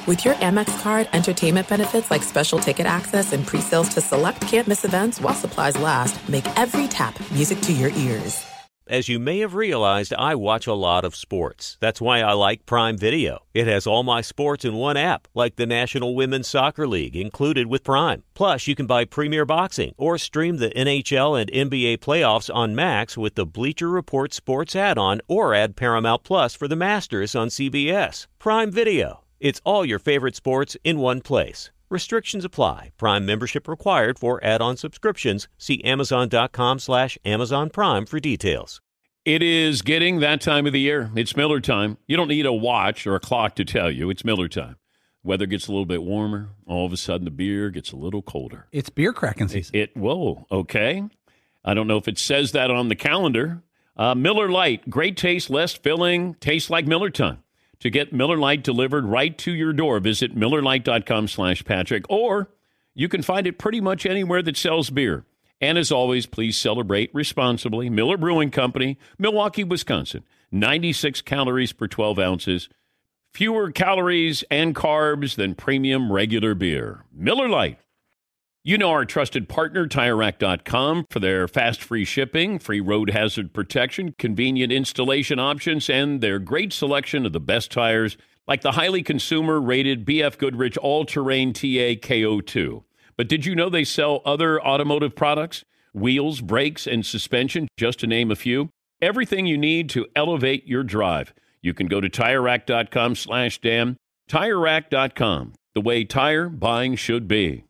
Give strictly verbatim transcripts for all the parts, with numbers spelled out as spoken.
With your Amex card, entertainment benefits like special ticket access and pre-sales to select can't-miss events while supplies last make every tap music to your ears. As you may have realized, I watch a lot of sports. That's why I like Prime Video. It has all my sports in one app, like the National Women's Soccer League, included with Prime. Plus, you can buy Premier Boxing or stream the N H L and N B A playoffs on Max with the Bleacher Report Sports add-on, or add Paramount Plus for the Masters on C B S. Prime Video. It's all your favorite sports in one place. Restrictions apply. Prime membership required for add-on subscriptions. See Amazon.com slash Amazon Prime for details. It is getting that time of the year. It's Miller time. You don't need a watch or a clock to tell you. It's Miller time. Weather gets a little bit warmer. All of a sudden, the beer gets a little colder. It's beer cracking season. It, it whoa, okay. I don't know if it says that on the calendar. Uh, Miller Lite, great taste, less filling, tastes like Miller time. To get Miller Lite delivered right to your door, visit MillerLite.com slash Patrick, or you can find it pretty much anywhere that sells beer. And as always, please celebrate responsibly. Miller Brewing Company, Milwaukee, Wisconsin. ninety-six calories per twelve ounces. Fewer calories and carbs than premium regular beer. Miller Lite. You know our trusted partner, Tire Rack dot com, for their fast, free shipping, free road hazard protection, convenient installation options, and their great selection of the best tires, like the highly consumer-rated B F Goodrich All-Terrain T A K O two. But did you know they sell other automotive products? Wheels, brakes, and suspension, just to name a few. Everything you need to elevate your drive. You can go to Tire Rack dot com slash Dan. Tire Rack dot com, the way tire buying should be.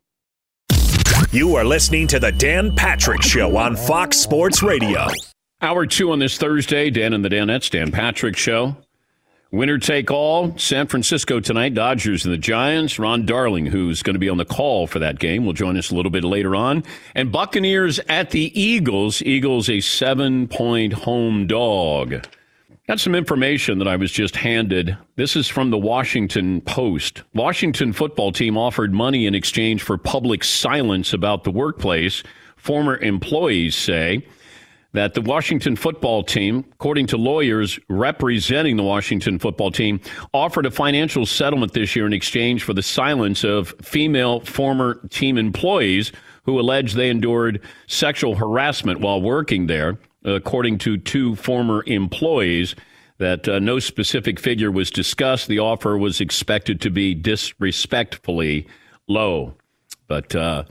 You are listening to the Dan Patrick Show on Fox Sports Radio. Hour two on this Thursday, Dan and the Danettes, Dan Patrick Show. Winner take all, San Francisco tonight, Dodgers and the Giants. Ron Darling, who's going to be on the call for that game, will join us a little bit later on. And Buccaneers at the Eagles. Eagles a seven-point home dog. Got some information that I was just handed. This is from the Washington Post. Washington football team offered money in exchange for public silence about the workplace. Former employees say that the Washington football team, according to lawyers representing the Washington football team, offered a financial settlement this year in exchange for the silence of female former team employees who allege they endured sexual harassment while working there. According to two former employees, that uh, no specific figure was discussed. The offer was expected to be disrespectfully low. But uh,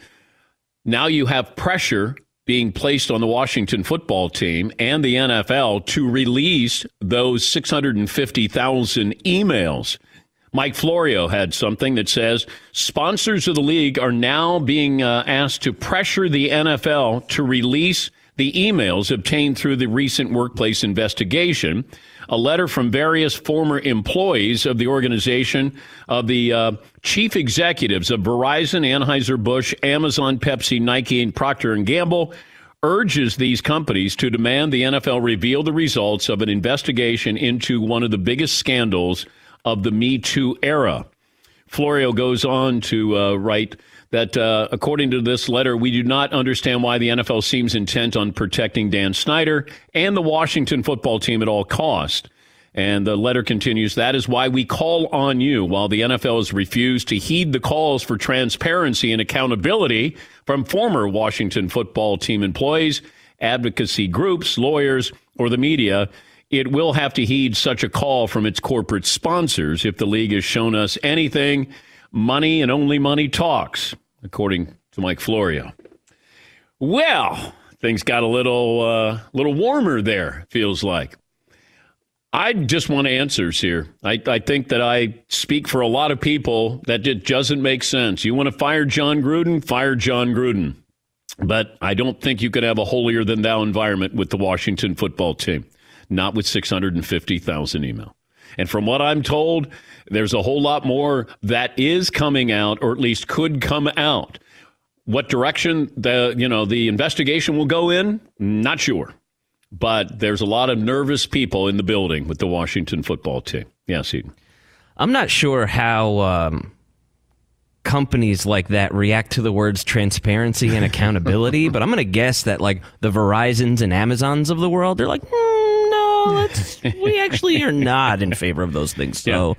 now you have pressure being placed on the Washington football team and the N F L to release those six hundred fifty thousand emails. Mike Florio had something that says sponsors of the league are now being uh, asked to pressure the N F L to release the emails obtained through the recent workplace investigation. A letter from various former employees of the organization, of the uh, chief executives of Verizon, Anheuser-Busch, Amazon, Pepsi, Nike, and Procter and Gamble, urges these companies to demand the N F L reveal the results of an investigation into one of the biggest scandals of the Me Too era. Florio goes on to uh, write that, uh, according to this letter, we do not understand why the N F L seems intent on protecting Dan Snyder and the Washington football team at all cost. And the letter continues, that is why we call on you, while the N F L has refused to heed the calls for transparency and accountability from former Washington football team employees, advocacy groups, lawyers, or the media. It will have to heed such a call from its corporate sponsors if the league has shown us anything. Money and only money talks, according to Mike Florio. Well, things got a little uh, little warmer there, feels like. I just want answers here. I, I think that I speak for a lot of people that it doesn't make sense. You want to fire John Gruden? Fire John Gruden. But I don't think you could have a holier-than-thou environment with the Washington football team, not with six hundred fifty thousand email. And from what I'm told, there's a whole lot more that is coming out, or at least could come out. What direction the you know the investigation will go in, not sure. But there's a lot of nervous people in the building with the Washington football team. Yes, Eden. I'm not sure how um, companies like that react to the words transparency and accountability, but I'm going to guess that like the Verizons and Amazons of the world, they're like, mm, no, it's, we actually are not in favor of those things. So yeah.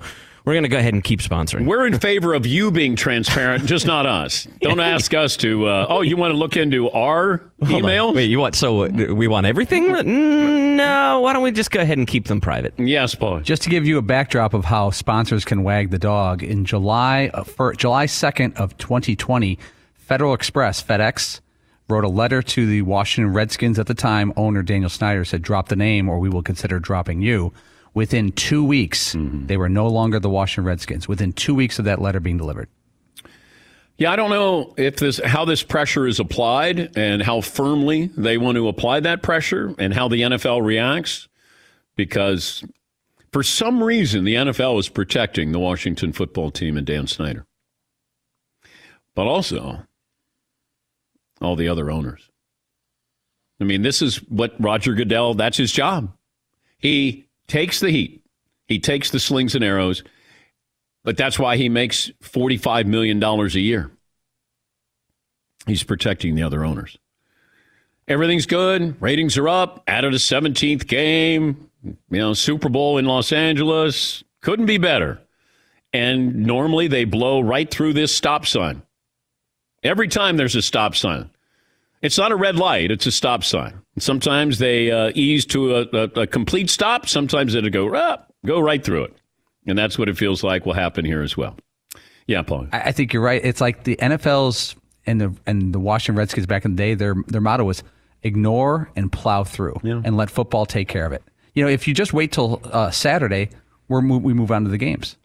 we're going to go ahead and keep sponsoring. We're in favor of you being transparent, just not us. Don't ask us to, uh, oh, you want to look into our emails? Wait, you want, so we want everything? No, why don't we just go ahead and keep them private? Yes, Paul. Just to give you a backdrop of how sponsors can wag the dog, in July, uh, for July second of twenty twenty, Federal Express, FedEx, wrote a letter to the Washington Redskins at the time. Owner Daniel Snyder said, drop the name or we will consider dropping you. Within two weeks, mm-hmm. they were no longer the Washington Redskins. Within two weeks of that letter being delivered. Yeah, I don't know if this how this pressure is applied and how firmly they want to apply that pressure and how the N F L reacts, because for some reason the N F L is protecting the Washington football team and Dan Snyder. But also all the other owners. I mean, this is what Roger Goodell, that's his job. He takes the heat. He takes the slings and arrows. But that's why he makes forty-five million dollars a year. He's protecting the other owners. Everything's good. Ratings are up. Added a seventeenth game. You know, Super Bowl in Los Angeles. Couldn't be better. And normally they blow right through this stop sign. Every time there's a stop sign. It's not a red light. It's a stop sign. Sometimes they uh, ease to a, a, a complete stop. Sometimes it'll go, ah, go right through it. And that's what it feels like will happen here as well. Yeah, Paul. I think you're right. It's like the N F L's and the and the Washington Redskins back in the day, their their motto was ignore and plow through yeah. and let football take care of it. You know, if you just wait till uh, Saturday, we're mo- we move on to the games.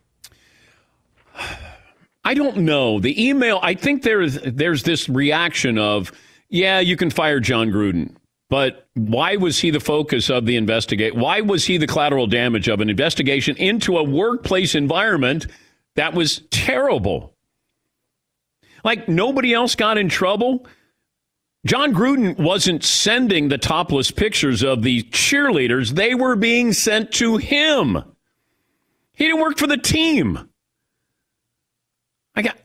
I don't know. The email, I think there's there's this reaction of, yeah, you can fire John Gruden. But why was he the focus of the investigation? Why was he the collateral damage of an investigation into a workplace environment that was terrible? Like, nobody else got in trouble. John Gruden wasn't sending the topless pictures of the cheerleaders. They were being sent to him. He didn't work for the team. I got...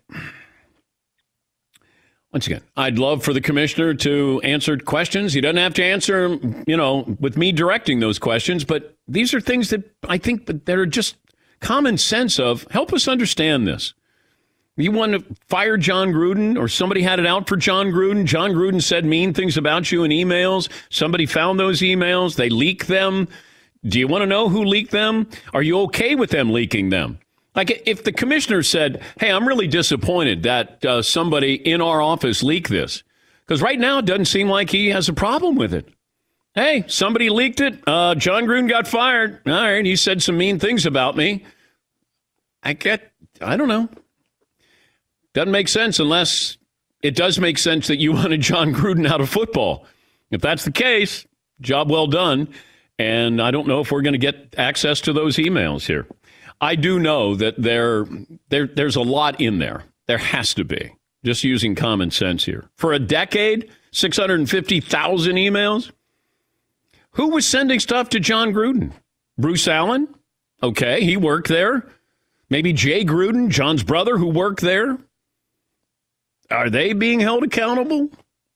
Once again, I'd love for the commissioner to answer questions. He doesn't have to answer, you know, with me directing those questions. But these are things that I think that are just common sense of, help us understand this. You want to fire John Gruden, or somebody had it out for John Gruden. John Gruden said mean things about you in emails. Somebody found those emails. They leaked them. Do you want to know who leaked them? Are you okay with them leaking them? Like, if the commissioner said, hey, I'm really disappointed that uh, somebody in our office leaked this, because right now it doesn't seem like he has a problem with it. Hey, somebody leaked it. Uh, John Gruden got fired. All right, he said some mean things about me. I get, I don't know. Doesn't make sense unless it does make sense that you wanted John Gruden out of football. If that's the case, job well done. And I don't know if we're going to get access to those emails here. I do know that there, there, there's a lot in there. There has to be, just using common sense here. For a decade, six hundred fifty thousand emails. Who was sending stuff to John Gruden? Bruce Allen? Okay, he worked there. Maybe Jay Gruden, John's brother, who worked there. Are they being held accountable?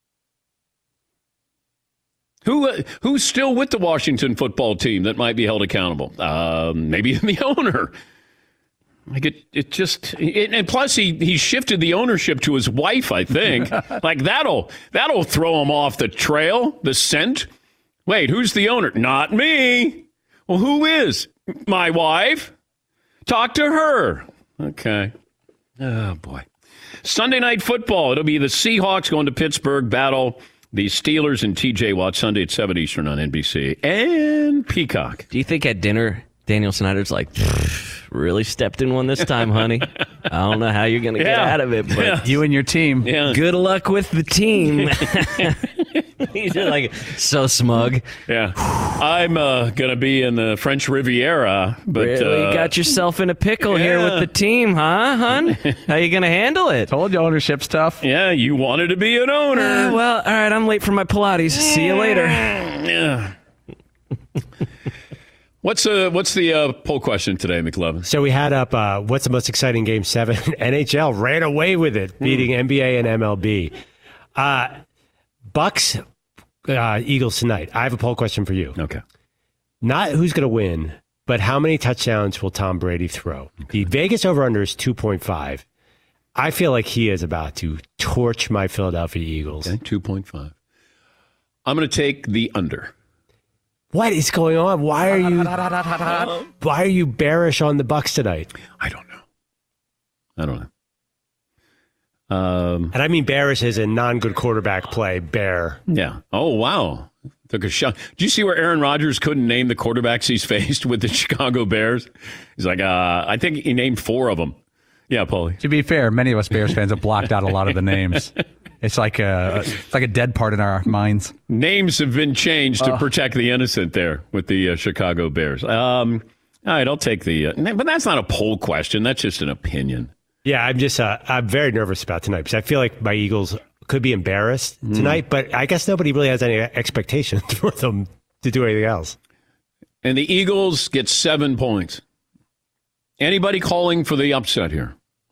Who uh, who's still with the Washington football team that might be held accountable? Uh, maybe the owner. Like it, it just, it, and plus he he shifted the ownership to his wife. I think like that'll that'll throw him off the trail, the scent. Wait, who's the owner? Not me. Well, who is? My wife. Talk to her. Okay. Oh boy. Sunday Night Football. It'll be the Seahawks going to Pittsburgh, battle the Steelers and T J Watt, Sunday at seven Eastern on N B C and Peacock. Do you think at dinner, Daniel Snyder's like, really stepped in one this time, honey? I don't know how you're going to yeah. get out of it, but yeah. you and your team. Yeah. Good luck with the team. He's just like so smug. Yeah. I'm uh, going to be in the French Riviera. But really uh, got yourself in a pickle yeah. here with the team, huh, hun? How you going to handle it? Told you ownership stuff. Yeah, you wanted to be an owner. Uh, well, all right, I'm late for my Pilates. See you later. Yeah. What's uh what's the uh, poll question today, McLovin? So we had up uh, what's the most exciting game seven? N H L ran away with it, beating mm. N B A and M L B. Uh, Bucks, uh, Eagles tonight. I have a poll question for you. Okay. Not who's going to win, but how many touchdowns will Tom Brady throw? The Vegas over-under is two point five. I feel like he is about to torch my Philadelphia Eagles. Okay, two point five. I'm going to take the under. What is going on? Why are you why are you bearish on the Bucs tonight? I don't know. I don't know. Um, and I mean bearish as a non-good quarterback play, bear. Yeah. Oh, wow. Took a shot. Did you see where Aaron Rodgers couldn't name the quarterbacks he's faced with the Chicago Bears? He's like, uh, I think he named four of them. Yeah, Paulie. To be fair, many of us Bears fans have blocked out a lot of the names. It's like a it's like a dead part in our minds. Names have been changed to uh, protect the innocent there with the uh, Chicago Bears. Um, all right, I'll take the. Uh, but that's not a poll question. That's just an opinion. Yeah, I'm just uh, I'm very nervous about tonight because I feel like my Eagles could be embarrassed tonight, mm. but I guess nobody really has any expectations for them to do anything else. And the Eagles get seven points. Anybody calling for the upset here?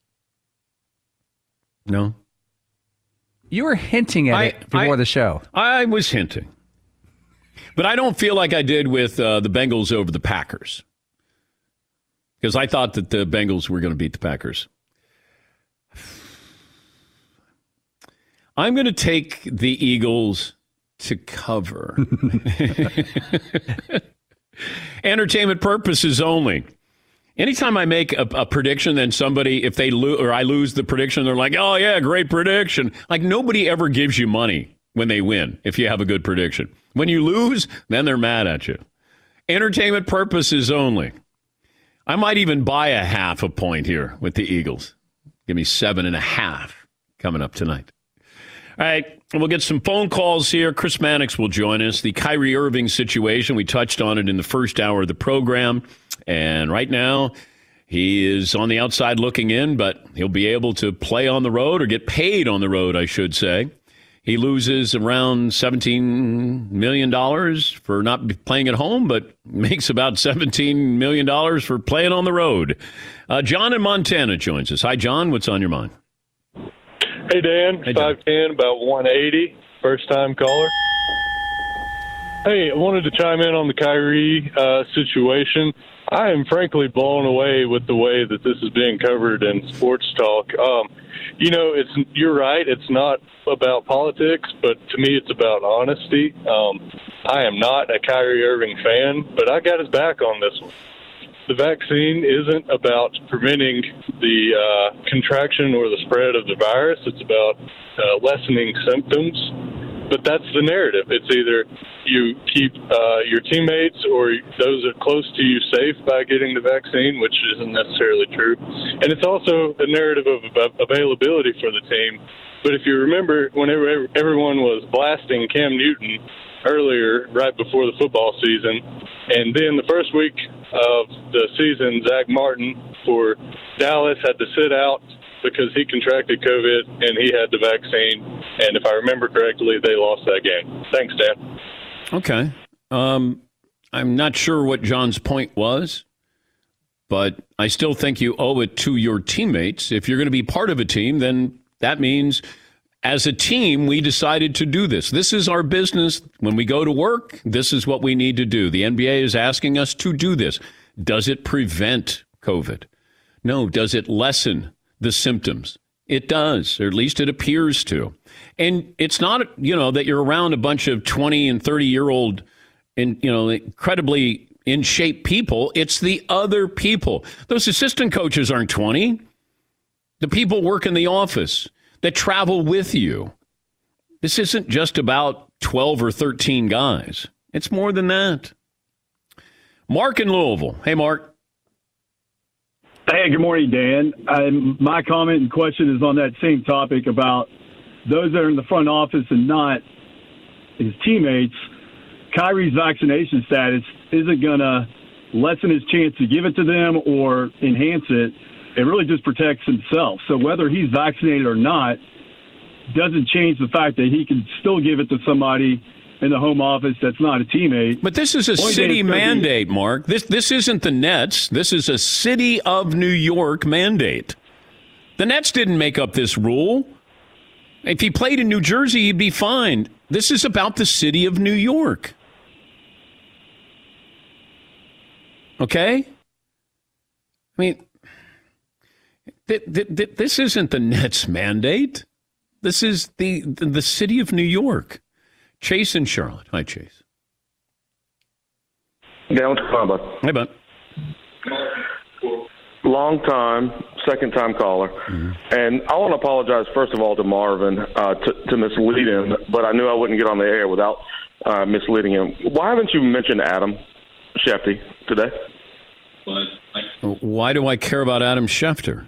No? You were hinting at I, it before I, the show. I was hinting. But I don't feel like I did with uh, the Bengals over the Packers. Because I thought that the Bengals were going to beat the Packers. I'm going to take the Eagles to cover. Entertainment purposes only. Anytime I make a, a prediction, then somebody, if they lose or I lose the prediction, they're like, oh, yeah, great prediction. Like, nobody ever gives you money when they win if you have a good prediction. When you lose, then they're mad at you. Entertainment purposes only. I might even buy a half a point here with the Eagles. Give me seven and a half coming up tonight. All right, we'll get some phone calls here. Chris Mannix will join us. The Kyrie Irving situation, we touched on it in the first hour of the program. And right now, he is on the outside looking in, but he'll be able to play on the road or get paid on the road, I should say. He loses around seventeen million dollars for not playing at home, but makes about seventeen million dollars for playing on the road. Uh, John in Montana joins us. Hi, John. What's on your mind? Hey, Dan. Hey, five ten, about one eighty. First-time caller. Hey, I wanted to chime in on the Kyrie uh, situation. I am frankly blown away with the way that this is being covered in sports talk. Um, you know, it's you're right. It's not about politics, but to me, it's about honesty. Um, I am not a Kyrie Irving fan, but I got his back on this one. The vaccine isn't about preventing the uh, contraction or the spread of the virus. It's about uh, lessening symptoms. But that's the narrative. It's either you keep uh, your teammates or those that are close to you safe by getting the vaccine, which isn't necessarily true. And it's also a narrative of availability for the team. But if you remember, whenever everyone was blasting Cam Newton earlier, right before the football season, and then the first week of the season, Zach Martin for Dallas had to sit out because he contracted COVID and he had the vaccine. And if I remember correctly, they lost that game. Thanks, Dan. Okay. Um, I'm not sure what John's point was, but I still think you owe it to your teammates. If you're going to be part of a team, then that means as a team, we decided to do this. This is our business. When we go to work, this is what we need to do. The N B A is asking us to do this. Does it prevent COVID? No. Does it lessen the symptoms? It does, or at least it appears to. And it's not, you know, that you're around a bunch of twenty and thirty year old and, you know, incredibly in shape people. It's the other people. Those assistant coaches aren't twenty. The people work in the office that travel with you. This isn't just about twelve or thirteen guys. It's more than that. Mark in Louisville. Hey, Mark. Hey, good morning, Dan. Um, my comment and question is on that same topic about those that are in the front office and not his teammates. Kyrie's vaccination status isn't going to lessen his chance to give it to them or enhance it. It really just protects himself. So whether he's vaccinated or not doesn't change the fact that he can still give it to somebody in the home office that's not a teammate. But this is a Only city mandate, be- Mark. This this isn't the Nets. This is a city of New York mandate. The Nets didn't make up this rule. If he played in New Jersey, he'd be fine. This is about the city of New York. Okay? I mean, th- th- th- this isn't the Nets' mandate. This is the, the the city of New York. Chase in Charlotte. Hi, Chase. Yeah, what's going on, bud? Hey, bud. Long time, second time caller. Mm-hmm. And I want to apologize, first of all, to Marvin uh, to, to mislead him, but I knew I wouldn't get on the air without uh, misleading him. Why haven't you mentioned Adam Shefty today? Why do I care about Adam Schefter?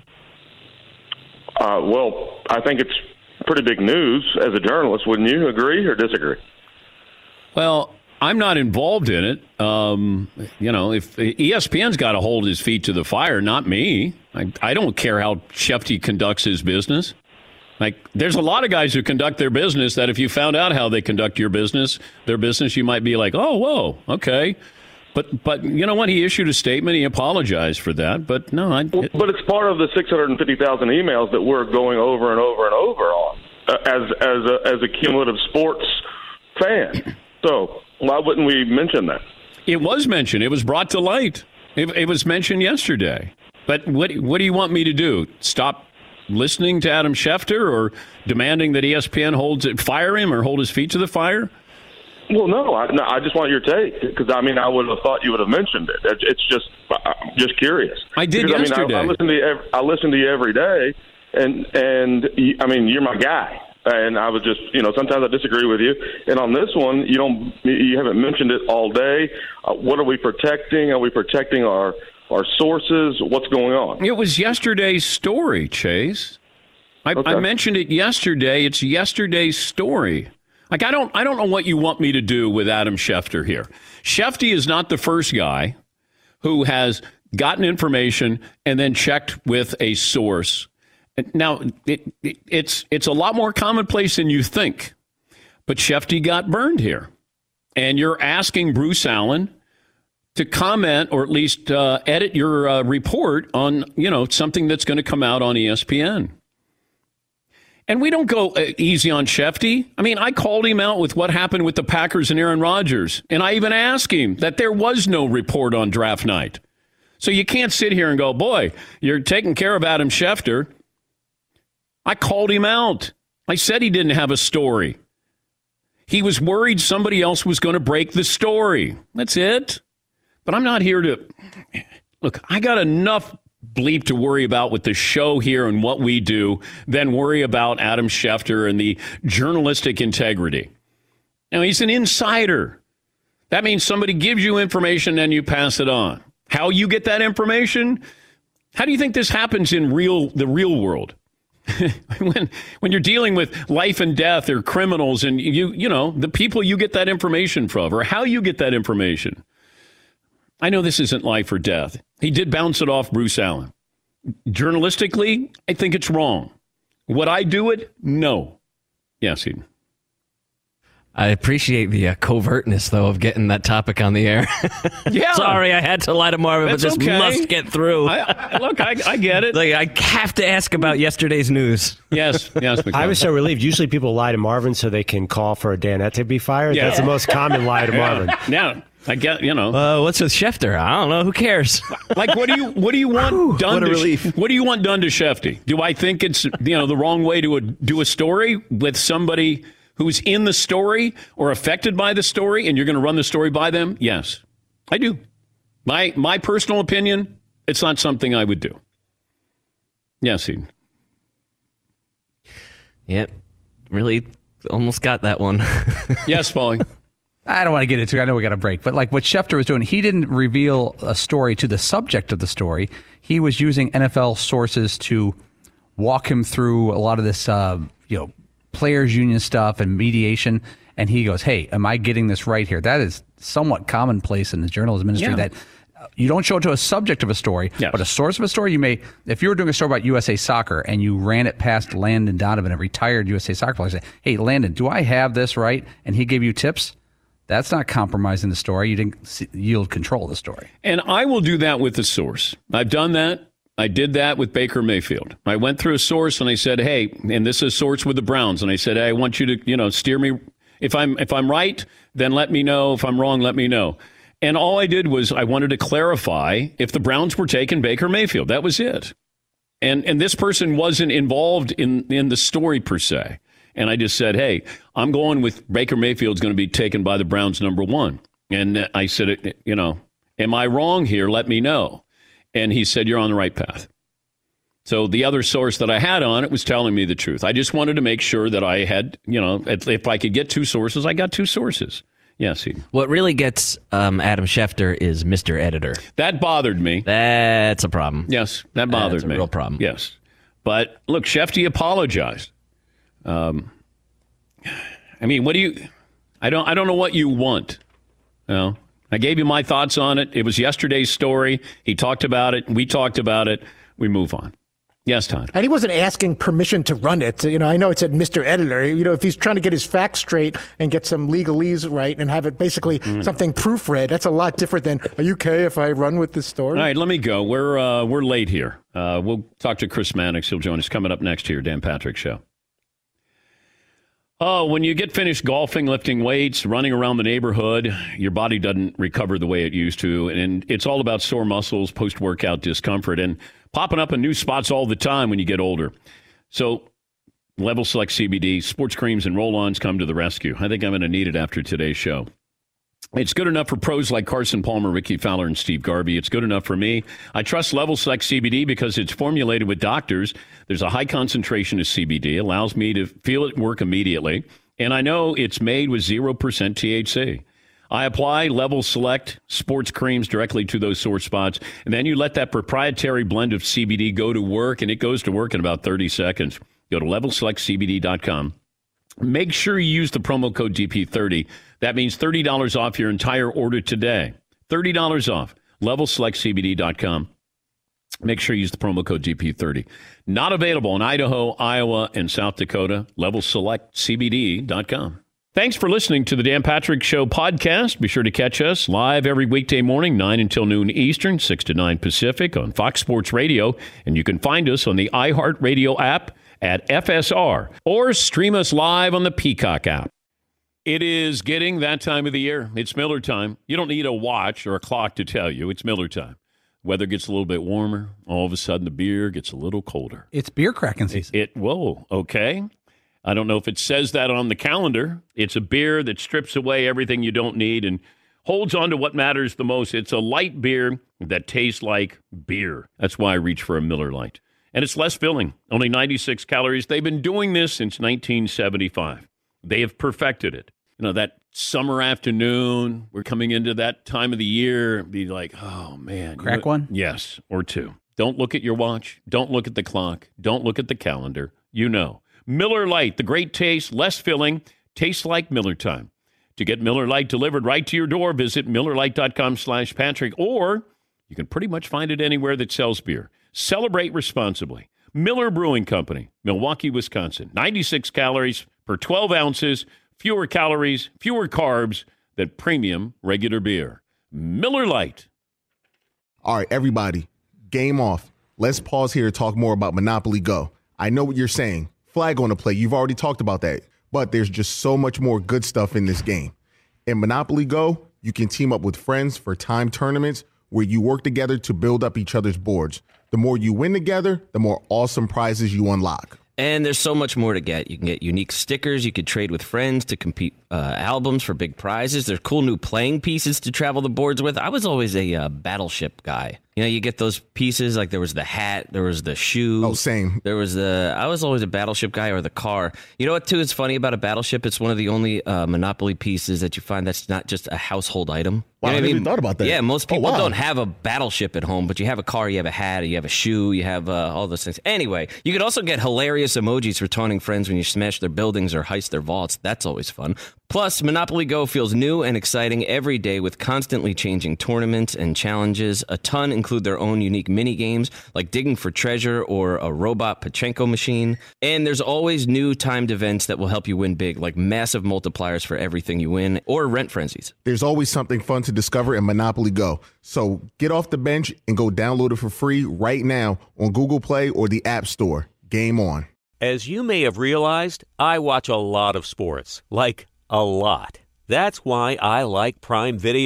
Uh, well, I think it's pretty big news as a journalist. Wouldn't you agree or disagree? Well, I'm not involved in it. Um, you know, if E S P N's got to hold his feet to the fire, not me. I, I don't care how Shefty conducts his business. Like, there's a lot of guys who conduct their business that if you found out how they conduct your business, their business, you might be like, oh, whoa, okay. But, but you know what? He issued a statement. He apologized for that. But no, I. It, but it's part of the six hundred fifty thousand emails that we're going over and over and over on uh, as as a, as a cumulative sports fan. So why wouldn't we mention that? It was mentioned. It was brought to light. It, it was mentioned yesterday. But what what do you want me to do? Stop listening to Adam Schefter or demanding that E S P N holds it, fire him or hold his feet to the fire? Well, no, I, no, I just want your take because I mean I would have thought you would have mentioned it. It's, it's just I'm just curious. I did because, yesterday. I, mean, I, I listen to you every, I listen to you every day, and and I mean you're my guy. And I was just, you know, sometimes I disagree with you. And on this one, you don't, you haven't mentioned it all day. Uh, what are we protecting? Are we protecting our our sources? What's going on? It was yesterday's story, Chase. I, okay. I mentioned it yesterday. It's yesterday's story. Like I don't, I don't know what you want me to do with Adam Schefter here. Shefty is not the first guy who has gotten information and then checked with a source. Now, it, it, it's it's a lot more commonplace than you think, but Shefty got burned here. And you're asking Bruce Allen to comment or at least uh, edit your uh, report on, you know, something that's going to come out on E S P N. And we don't go uh, easy on Shefty. I mean, I called him out with what happened with the Packers and Aaron Rodgers. And I even asked him that there was no report on draft night. So you can't sit here and go, boy, you're taking care of Adam Schefter. I called him out. I said he didn't have a story. He was worried somebody else was going to break the story. That's it. But I'm not here to... Look, I got enough bleep to worry about with the show here and what we do than worry about Adam Schefter and the journalistic integrity. Now, he's an insider. That means somebody gives you information and you pass it on. How you get that information? How do you think this happens in real the real world? when when you're dealing with life and death or criminals and you you know the people you get that information from or how you get that information. I know this isn't life or death. He did bounce it off Bruce Allen. Journalistically, I think it's wrong. Would I do it? No. Yes, Eden. I appreciate the uh, covertness, though, of getting that topic on the air. Yeah. Sorry, I had to lie to Marvin, That's but this okay. must get through. I, I, look, I, I get it. Like, I have to ask about yesterday's news. Yes, yes. McCall. I was so relieved. Usually people lie to Marvin so they can call for a Danette to be fired. Yeah. That's the most common lie to Marvin. Now, I get, you know. Uh, what's with Schefter? I don't know. Who cares? Like, what do you what do you want Whew, done? What a to, relief. What do you want done to Shefty? Do I think it's you know the wrong way to a, do a story with somebody who's in the story or affected by the story, and you're going to run the story by them? Yes, I do. My my personal opinion, it's not something I would do. Yes, Eden. Yep. Really almost got that one. Yes, Paulie. I don't want to get into it. I know we got a break. But like what Schefter was doing, he didn't reveal a story to the subject of the story. He was using N F L sources to walk him through a lot of this, uh, you know, players union stuff and mediation. And he goes, hey, am I getting this right here? That is somewhat commonplace in the journalism industry Yeah. that you don't show it to a subject of a story, Yes. but a source of a story. You may, if you were doing a story about U S A Soccer and you ran it past Landon Donovan, a retired U S A Soccer player, say, hey, Landon, do I have this right? And he gave you tips. That's not compromising the story. You didn't yield control of the story. And I will do that with the source. I've done that. I did that with Baker Mayfield. I went through a source and I said, hey, and this is a source with the Browns. And I said, hey, I want you to, you know, steer me. If I'm if I'm right, then let me know. If I'm wrong, let me know. And all I did was I wanted to clarify if the Browns were taking Baker Mayfield. That was it. And and this person wasn't involved in, in the story per se. And I just said, hey, I'm going with Baker Mayfield's going to be taken by the Browns number one. And I said, you know, am I wrong here? Let me know. And he said, you're on the right path. So the other source that I had on it was telling me the truth. I just wanted to make sure that I had, you know, if I could get two sources, I got two sources. Yes. He, what really gets um, Adam Schefter is Mister Editor. That bothered me. That's a problem. Yes, that bothered That's a me. real problem. Yes. But look, Schefty apologized. Um, I mean, what do you, I don't, I don't know what you want. You know, I gave you my thoughts on it. It was yesterday's story. He talked about it. We talked about it. We move on. Yes, Todd. And he wasn't asking permission to run it. You know, I know it said Mister Editor. You know, if he's trying to get his facts straight and get some legalese right and have it basically mm. something proofread, that's a lot different than, are you okay if I run with this story? All right, let me go. We're uh, we're late here. Uh, we'll talk to Chris Mannix. He'll join us coming up next here, Dan Patrick Show. Oh, when you get finished golfing, lifting weights, running around the neighborhood, your body doesn't recover the way it used to. And it's all about sore muscles, post-workout discomfort, and popping up in new spots all the time when you get older. So Level Select C B D, sports creams and roll-ons come to the rescue. I think I'm going to need it after today's show. It's good enough for pros like Carson Palmer, Ricky Fowler, and Steve Garvey. It's good enough for me. I trust Level Select C B D because it's formulated with doctors. There's a high concentration of C B D. It allows me to feel it work immediately. And I know it's made with zero percent T H C. I apply Level Select sports creams directly to those sore spots, and then you let that proprietary blend of C B D go to work, and it goes to work in about thirty seconds. Go to level select c b d dot com. Make sure you use the promo code D P thirty. That means thirty dollars off your entire order today. thirty dollars off. level select c b d dot com. Make sure you use the promo code D P thirty. Not available in Idaho, Iowa, and South Dakota. level select c b d dot com. Thanks for listening to the Dan Patrick Show podcast. Be sure to catch us live every weekday morning, nine until noon Eastern, six to nine Pacific on Fox Sports Radio. And you can find us on the iHeartRadio app at F S R or stream us live on the Peacock app. It is getting that time of the year. It's Miller time. You don't need a watch or a clock to tell you. It's Miller time. Weather gets a little bit warmer. All of a sudden, the beer gets a little colder. It's beer cracking season. It, it whoa, okay. I don't know if it says that on the calendar. It's a beer that strips away everything you don't need and holds on to what matters the most. It's a light beer that tastes like beer. That's why I reach for a Miller Lite. And it's less filling, only ninety-six calories. They've been doing this since nineteen seventy-five. They have perfected it. You know, that summer afternoon, we're coming into that time of the year, be like, oh, man. Crack you know, one? Yes, or two. Don't look at your watch. Don't look at the clock. Don't look at the calendar. You know. Miller Lite, the great taste, less filling, tastes like Miller time. To get Miller Lite delivered right to your door, visit miller lite dot com slash Patrick, or you can pretty much find it anywhere that sells beer. Celebrate responsibly. Miller Brewing Company, Milwaukee, Wisconsin. ninety-six calories per twelve ounces, fewer calories, fewer carbs than premium regular beer. Miller Lite. All right, everybody, game off. Let's pause here to talk more about Monopoly Go. I know what you're saying. Flag on the play. You've already talked about that. But there's just so much more good stuff in this game. In Monopoly Go, you can team up with friends for time tournaments where you work together to build up each other's boards. The more you win together, the more awesome prizes you unlock. And there's so much more to get. You can get unique stickers. You could trade with friends to compete uh, albums for big prizes. There's cool new playing pieces to travel the boards with. I was always a uh, Battleship guy. You know, you get those pieces, like there was the hat, there was the shoe. Oh, same. There was the, I was always a Battleship guy, or the car. You know what, too, is funny about a Battleship? It's one of the only uh, Monopoly pieces that you find that's not just a household item. Wow, You know I what never I mean? even thought about that. Yeah, most people Oh, wow. don't have a Battleship at home, but you have a car, you have a hat, you have a shoe, you have uh, all those things. Anyway, you could also get hilarious emojis for taunting friends when you smash their buildings or heist their vaults. That's always fun. Plus, Monopoly Go feels new and exciting every day with constantly changing tournaments and challenges. A ton include their own unique mini games like digging for treasure or a robot Pachinko machine. And there's always new timed events that will help you win big, like massive multipliers for everything you win or rent frenzies. There's always something fun to discover in Monopoly Go. So get off the bench and go download it for free right now on Google Play or the App Store. Game on. As you may have realized, I watch a lot of sports, like a lot. That's why I like Prime Video.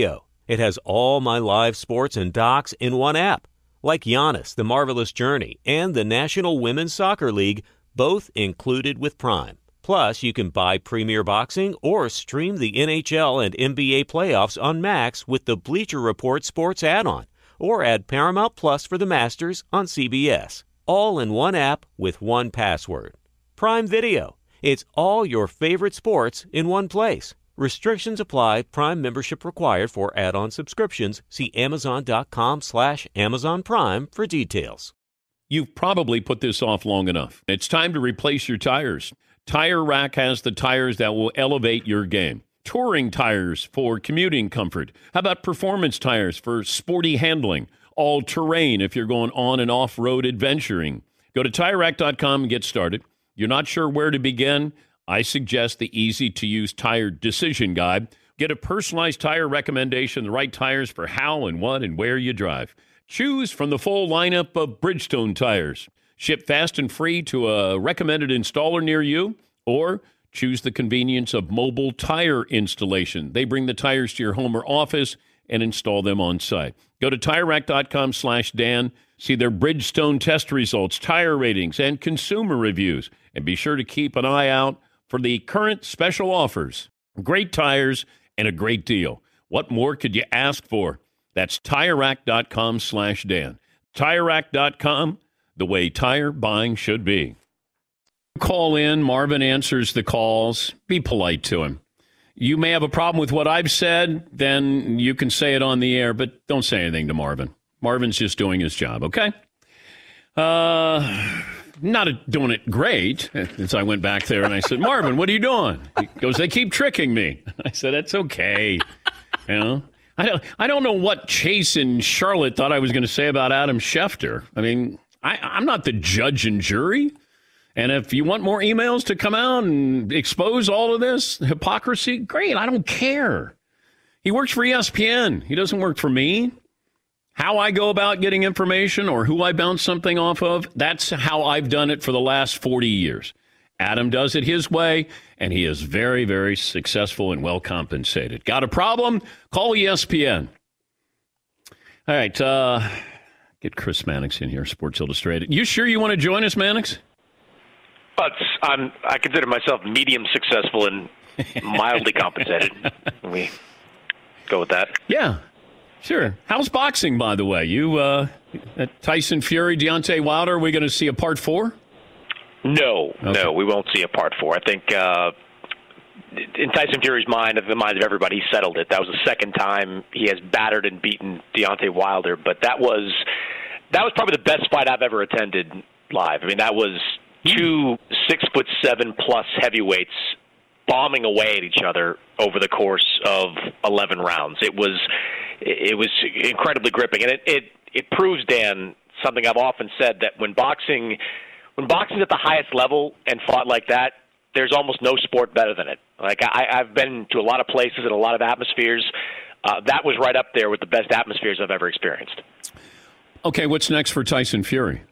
It has all my live sports and docs in one app, like Giannis, The Marvelous Journey, and the National Women's Soccer League, both included with Prime. Plus, you can buy Premier Boxing or stream the N H L and N B A playoffs on Max with the Bleacher Report Sports add-on, or add Paramount Plus for the Masters on C B S. All in one app with one password. Prime Video. It's all your favorite sports in one place. Restrictions apply. Prime membership required for add-on subscriptions. See Amazon.com slash Amazon Prime for details. You've probably put this off long enough. It's time to replace your tires. Tire Rack has the tires that will elevate your game. Touring tires for commuting comfort. How about performance tires for sporty handling? All-terrain if you're going on and off-road adventuring. Go to Tire Rack dot com and get started. You're not sure where to begin? I suggest the easy-to-use tire decision guide. Get a personalized tire recommendation, the right tires for how and what and where you drive. Choose from the full lineup of Bridgestone tires. Ship fast and free to a recommended installer near you, or choose the convenience of mobile tire installation. They bring the tires to your home or office and install them on site. Go to Tire Rack dot com slash Dan. See their Bridgestone test results, tire ratings, and consumer reviews. And be sure to keep an eye out for the current special offers. Great tires and a great deal. What more could you ask for? That's Tire Rack dot com slash Dan. Tire Rack dot com, the way tire buying should be. Call in. Marvin answers the calls. Be polite to him. You may have a problem with what I've said, then you can say it on the air, but don't say anything to Marvin. Marvin's just doing his job, okay? Uh, not a, doing it great. As I went back there and I said, Marvin, what are you doing? He goes, they keep tricking me. I said, that's okay. You know, I don't, I don't know what Chase and Charlotte thought I was going to say about Adam Schefter. I mean, I, I'm not the judge and jury. And if you want more emails to come out and expose all of this hypocrisy, great. I don't care. He works for E S P N. He doesn't work for me. How I go about getting information or who I bounce something off of, that's how I've done it for the last forty years. Adam does it his way, and he is very, very successful and well compensated. Got a problem? Call E S P N. All right. Uh, get Chris Mannix in here, Sports Illustrated. You sure you want to join us, Mannix? But I'm, I consider myself medium successful and mildly compensated. Can we go with that? Yeah, sure. How's boxing, by the way? You, uh, Tyson Fury, Deontay Wilder, are we going to see a part four? No, okay. no, we won't see a part four. I think uh, in Tyson Fury's mind, in the mind of everybody, he settled it. That was the second time he has battered and beaten Deontay Wilder. But that was that was probably the best fight I've ever attended live. I mean, that was two six foot seven plus heavyweights bombing away at each other over the course of eleven rounds. It was it was incredibly gripping, and it it, it proves, Dan, something I've often said, that when boxing when boxing's at the highest level and fought like that, there's almost no sport better than it. Like I, I've been to a lot of places and a lot of atmospheres. Uh, that was right up there with the best atmospheres I've ever experienced. Okay, what's next for Tyson Fury?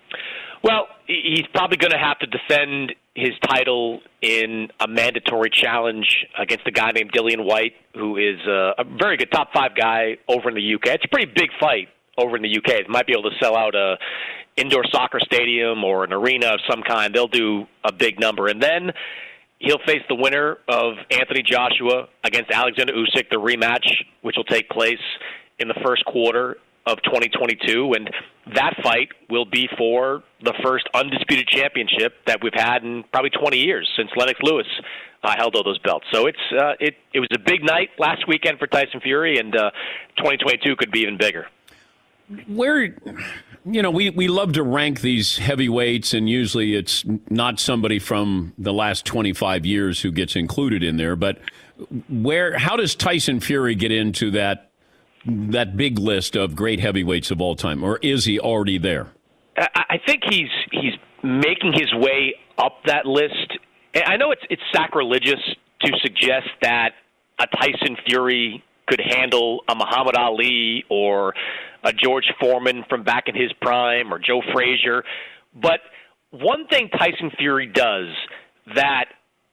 Well, he's probably going to have to defend his title in a mandatory challenge against a guy named Dillian White, who is a, a very good top five guy over in the U K. It's a pretty big fight over in the U K. They might be able to sell out a indoor soccer stadium or an arena of some kind. They'll do a big number. And then he'll face the winner of Anthony Joshua against Alexander Usyk, the rematch, which will take place in the first quarter of twenty twenty-two, and that fight will be for the first undisputed championship that we've had in probably twenty years, since Lennox Lewis uh, held all those belts. So it's uh, it it was a big night last weekend for Tyson Fury, and uh, twenty twenty-two could be even bigger. Where, you know, we, we love to rank these heavyweights, and usually it's not somebody from the last twenty-five years who gets included in there, but where, how does Tyson Fury get into that that big list of great heavyweights of all time, or is he already there? I think he's he's making his way up that list. I know it's it's sacrilegious to suggest that a Tyson Fury could handle a Muhammad Ali or a George Foreman from back in his prime or Joe Frazier, but one thing Tyson Fury does that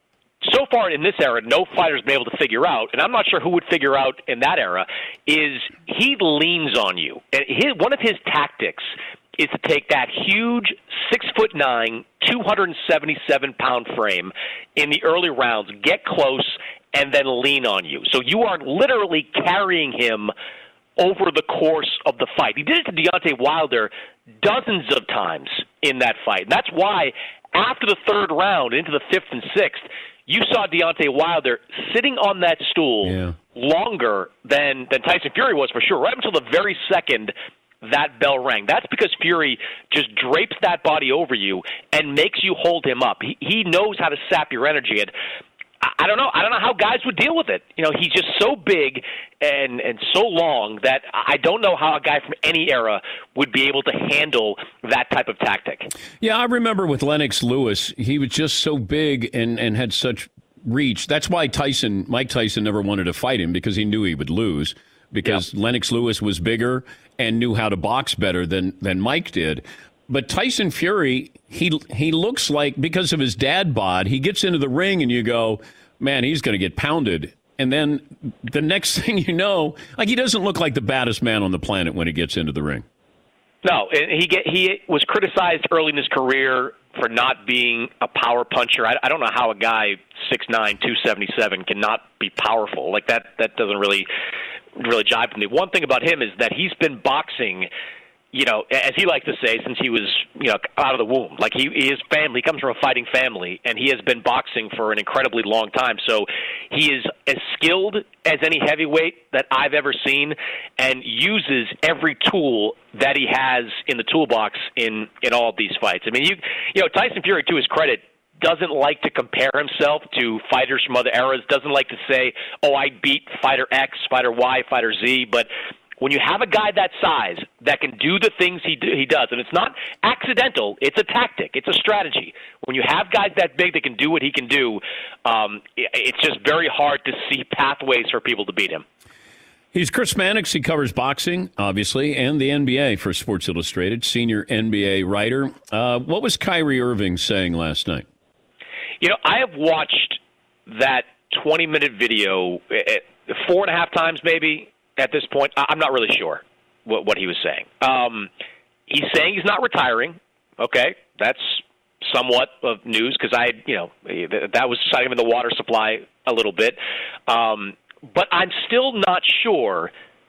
so far in this era, no fighter's been able to figure out, and I'm not sure who would figure out in that era, is he leans on you. And his, one of his tactics is to take that huge six foot nine, two hundred seventy-seven pound frame in the early rounds, get close, and then lean on you. So you are literally carrying him over the course of the fight. He did it to Deontay Wilder dozens of times in that fight. And that's why after the third round, into the fifth and sixth, you saw Deontay Wilder sitting on that stool yeah. longer than, than Tyson Fury was for sure, right until the very second that bell rang. That's because Fury just drapes that body over you and makes you hold him up. He, he knows how to sap your energy. And I, I don't know. I don't know how guys would deal with it. You know, he's just so big and, and so long that I don't know how a guy from any era would be able to handle that type of tactic. Yeah, I remember with Lennox Lewis, he was just so big and, and had such reach. That's why Tyson, Mike Tyson never wanted to fight him, because he knew he would lose, because yep. Lennox Lewis was bigger and knew how to box better than, than Mike did. But Tyson Fury, he he looks like, because of his dad bod, he gets into the ring and you go, man, he's going to get pounded. And then the next thing you know, like, he doesn't look like the baddest man on the planet when he gets into the ring. No, and he get, he was criticized early in his career for not being a power puncher. I, I don't know how a guy six nine, two seventy-seven cannot be powerful. Like, that that doesn't really really jive with me. One thing about him is that he's been boxing, you know, as he likes to say, since he was, you know, out of the womb. Like, he his family, he comes from a fighting family, and he has been boxing for an incredibly long time. So he is as skilled as any heavyweight that I've ever seen, and uses every tool that he has in the toolbox in, in all of these fights. I mean, you you know, Tyson Fury, to his credit, doesn't like to compare himself to fighters from other eras, doesn't like to say, oh, I beat fighter X, fighter Y, fighter Z, but when you have a guy that size that can do the things he do, he does, and it's not accidental, it's a tactic, it's a strategy. When you have guys that big that can do what he can do, um, it's just very hard to see pathways for people to beat him. He's Chris Mannix. He covers boxing, obviously, and the N B A for Sports Illustrated, senior N B A writer. Uh, what was Kyrie Irving saying last night? You know, I have watched that twenty-minute video four and a half times maybe at this point. I'm not really sure what, what he was saying. Um, he's saying he's not retiring. Okay, that's somewhat of news, because I, you know, that was citing him in the water supply a little bit. Um, but I'm still not sure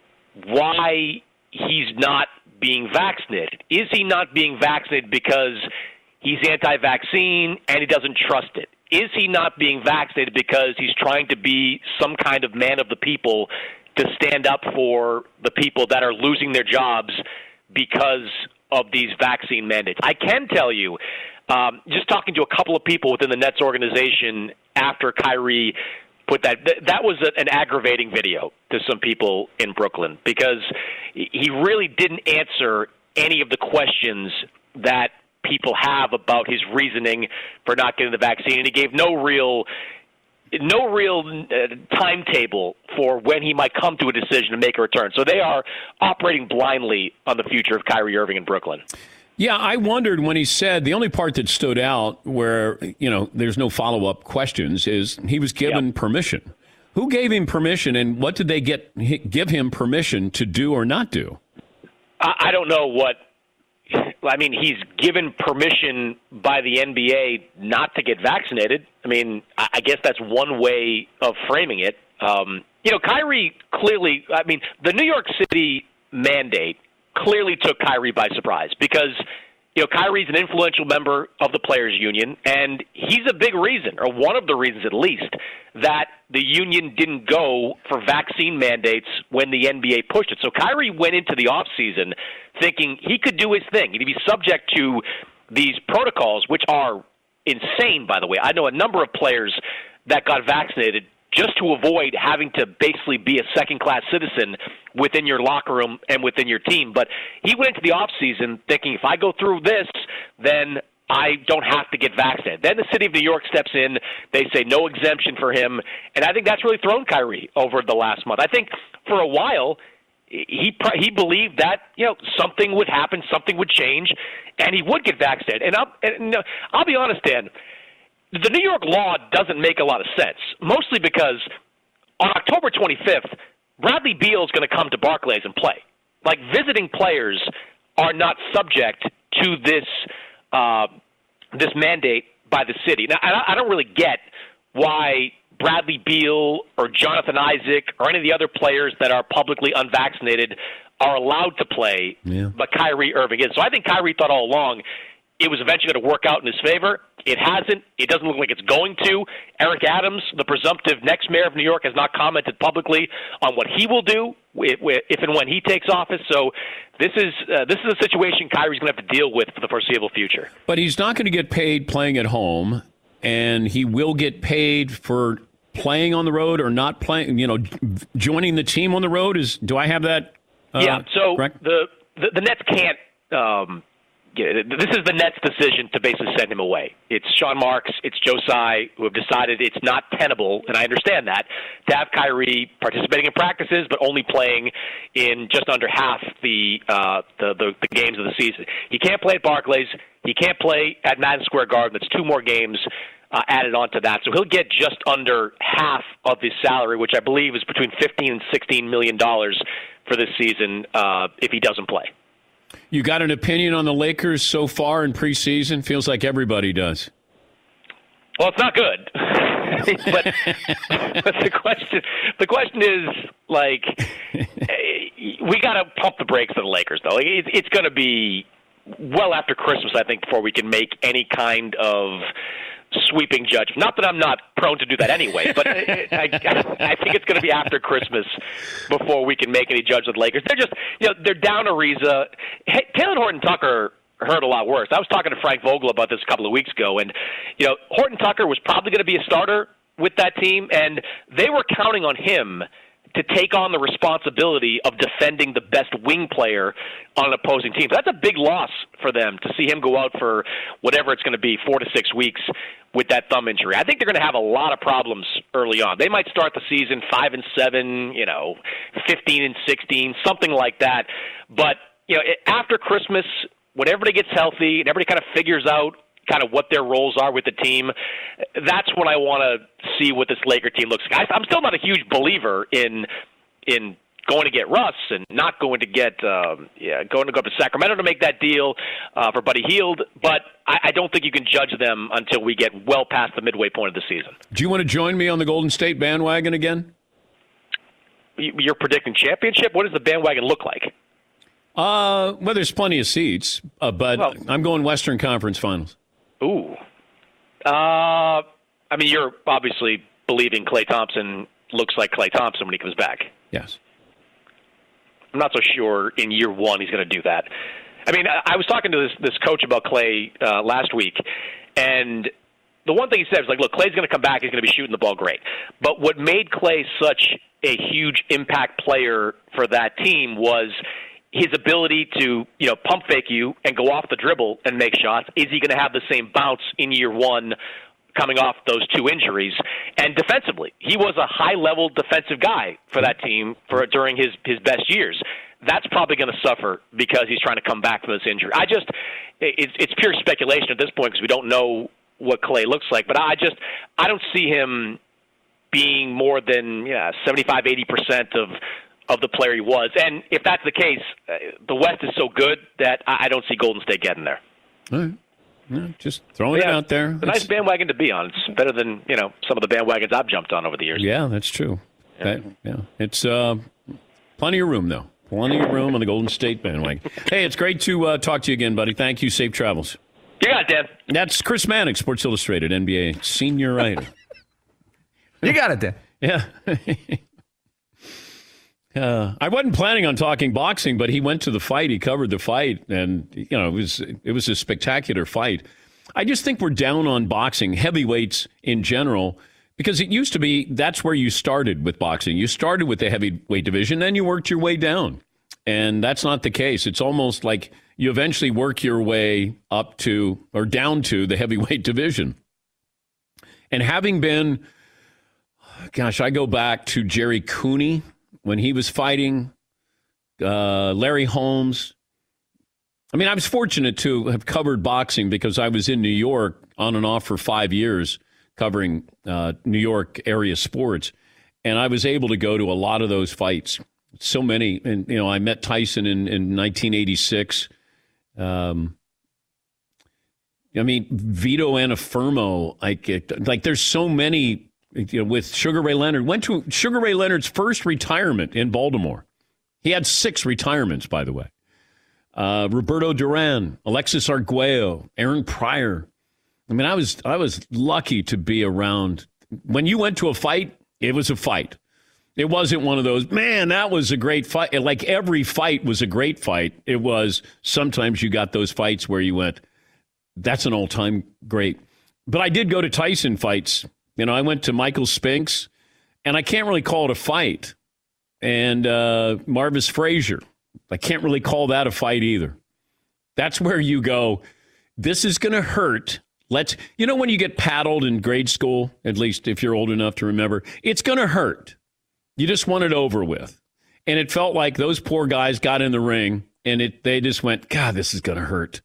why he's not being vaccinated. Is he not being vaccinated because he's anti-vaccine and he doesn't trust it? Is he not being vaccinated because he's trying to be some kind of man of the people to stand up for the people that are losing their jobs because of these vaccine mandates? I can tell you, um, just talking to a couple of people within the Nets organization after Kyrie put that, th- that was a, an aggravating video to some people in Brooklyn, because he really didn't answer any of the questions that people have about his reasoning for not getting the vaccine, and he gave no real no real uh, timetable for when he might come to a decision to make a return. So they are operating blindly on the future of Kyrie Irving in Brooklyn. Yeah, I wondered when he said, the only part that stood out where, you know, there's no follow-up questions, is he was given yep. permission. Who gave him permission, and what did they get give him permission to do or not do? I, I don't know what I mean, he's given permission by the N B A not to get vaccinated. I mean, I guess that's one way of framing it. Um, you know, Kyrie clearly, I mean, the New York City mandate clearly took Kyrie by surprise, because, you know, Kyrie's an influential member of the Players Union, and he's a big reason, or one of the reasons at least, that the union didn't go for vaccine mandates when the N B A pushed it. So Kyrie went into the offseason thinking he could do his thing. He'd be subject to these protocols, which are insane, by the way. I know a number of players that got vaccinated just to avoid having to basically be a second-class citizen within your locker room and within your team. But he went into the offseason thinking, if I go through this, then I don't have to get vaccinated. Then the city of New York steps in. They say no exemption for him. And I think that's really thrown Kyrie over the last month. I think for a while he he believed that, you know, something would happen, something would change, and he would get vaccinated. And I'll, and, you know, I'll be honest, Dan, the New York law doesn't make a lot of sense, mostly because on October twenty-fifth, Bradley Beal is going to come to Barclays and play. Like, visiting players are not subject to this uh, this mandate by the city. Now, I, I don't really get why Bradley Beal or Jonathan Isaac or any of the other players that are publicly unvaccinated are allowed to play, yeah. but Kyrie Irving is. So I think Kyrie thought all along it was eventually going to work out in his favor. It hasn't. It doesn't look like it's going to. Eric Adams, the presumptive next mayor of New York, has not commented publicly on what he will do if, if and when he takes office. So this is uh, this is a situation Kyrie's going to have to deal with for the foreseeable future. But he's not going to get paid playing at home, and he will get paid for playing on the road or not playing. You know, joining the team on the road. Is do I have that? Uh, yeah. So correct? the, the the Nets can't. Um, This is the Nets' decision to basically send him away. It's Sean Marks, it's Joe Tsai, who have decided it's not tenable, and I understand that, to have Kyrie participating in practices but only playing in just under half the, uh, the, the the games of the season. He can't play at Barclays. He can't play at Madison Square Garden. That's two more games uh, added on to that. So he'll get just under half of his salary, which I believe is between fifteen and sixteen million dollars for this season uh, if he doesn't play. You got an opinion on the Lakers so far in preseason? Feels like everybody does. Well, it's not good. but, but the question, the question is, like, we got to pump the brakes on the Lakers, though. It, it's going to be well after Christmas, I think, before we can make any kind of sweeping judgment. Not that I'm not prone to do that anyway, but I, I, I think it's going to be after Christmas before we can make any judgment of the Lakers. They're just, you know, they're down Ariza. Hey, Taylor Horton Tucker hurt a lot worse. I was talking to Frank Vogel about this a couple of weeks ago, and you know, Horton Tucker was probably going to be a starter with that team, and they were counting on him to take on the responsibility of defending the best wing player on an opposing team. So that's a big loss for them to see him go out for whatever it's going to be, four to six weeks with that thumb injury. I think they're going to have a lot of problems early on. They might start the season five and seven, you know, fifteen and sixteen, something like that. But you know, after Christmas, when everybody gets healthy and everybody kind of figures out kind of what their roles are with the team, that's when I want to see what this Laker team looks like. I'm still not a huge believer in in going to get Russ and not going to get um, yeah going to go up to Sacramento to make that deal uh, for Buddy Hield, but I, I don't think you can judge them until we get well past the midway point of the season. Do you want to join me on the Golden State bandwagon again? You're predicting championship? What does the bandwagon look like? Uh, well, there's plenty of seats, uh, but well, I'm going Western Conference Finals. Ooh. Uh, I mean, you're obviously believing Klay Thompson looks like Klay Thompson when he comes back. Yes. I'm not so sure in year one he's going to do that. I mean, I, I was talking to this, this coach about Klay uh, last week, and the one thing he said was like, look, Klay's going to come back. He's going to be shooting the ball great. But what made Klay such a huge impact player for that team was his ability to, you know, pump fake you and go off the dribble and make shots. Is he going to have the same bounce in year one coming off those two injuries? And defensively, he was a high-level defensive guy for that team for during his, his best years. That's probably going to suffer because he's trying to come back from this injury. I just, it's, it's pure speculation at this point because we don't know what Klay looks like. But I just, I don't see him being more than yeah, seventy-five, eighty percent of of the player he was. And if that's the case, uh, the West is so good that I, I don't see Golden State getting there. All right. Yeah, just throwing yeah, it out there. It's a nice bandwagon to be on. It's better than, you know, some of the bandwagons I've jumped on over the years. Yeah, that's true. Yeah, that, yeah. It's uh, plenty of room, though. Plenty of room on the Golden State bandwagon. Hey, it's great to uh, talk to you again, buddy. Thank you. Safe travels. You got it, Dan. That's Chris Mannix, Sports Illustrated, N B A senior writer. You got it, Dan. Yeah. Uh, I wasn't planning on talking boxing, but he went to the fight. He covered the fight, and you know it was it was a spectacular fight. I just think we're down on boxing, heavyweights in general, because it used to be that's where you started with boxing. You started with the heavyweight division, then you worked your way down, and that's not the case. It's almost like you eventually work your way up to or down to the heavyweight division. And having been, gosh, I go back to Jerry Cooney. When he was fighting uh, Larry Holmes. I mean, I was fortunate to have covered boxing because I was in New York on and off for five years covering uh, New York area sports, and I was able to go to a lot of those fights. So many, and you know, I met Tyson in, in nineteen eighty-six. Um, I mean, Vito Anafirmo, like, it, like there's so many, you know, with Sugar Ray Leonard. Went to Sugar Ray Leonard's first retirement in Baltimore. He had six retirements, by the way. Uh, Roberto Duran, Alexis Arguello, Aaron Pryor. I mean, I was I was lucky to be around. When you went to a fight, it was a fight. It wasn't one of those, man, that was a great fight. Like every fight was a great fight. It was, sometimes you got those fights where you went, that's an all-time great. But I did go to Tyson fights. You know, I went to Michael Spinks, and I can't really call it a fight. And uh, Marvis Frazier, I can't really call that a fight either. That's where you go, this is going to hurt. Let's, you know, when you get paddled in grade school, at least if you're old enough to remember, it's going to hurt. You just want it over with. And it felt like those poor guys got in the ring, and it they just went, God, this is going to hurt.